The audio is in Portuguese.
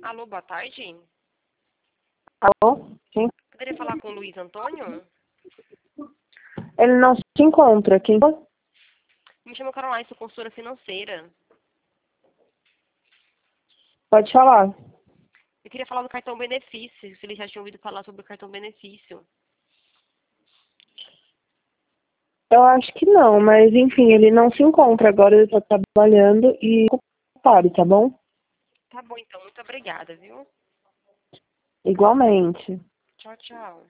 Alô, boa tarde. Alô? Sim. Poderia falar com o Luiz Antônio? Ele não se encontra. Quem? Me chamo Caroline, sou consultora financeira. Pode falar. Eu queria falar do cartão benefício, se ele já tinha ouvido falar sobre o cartão benefício. Eu acho que não, mas enfim, ele não se encontra agora, ele está trabalhando e ocupado, tá bom? Tá bom, então. Muito obrigada, viu? Igualmente. Tchau, tchau.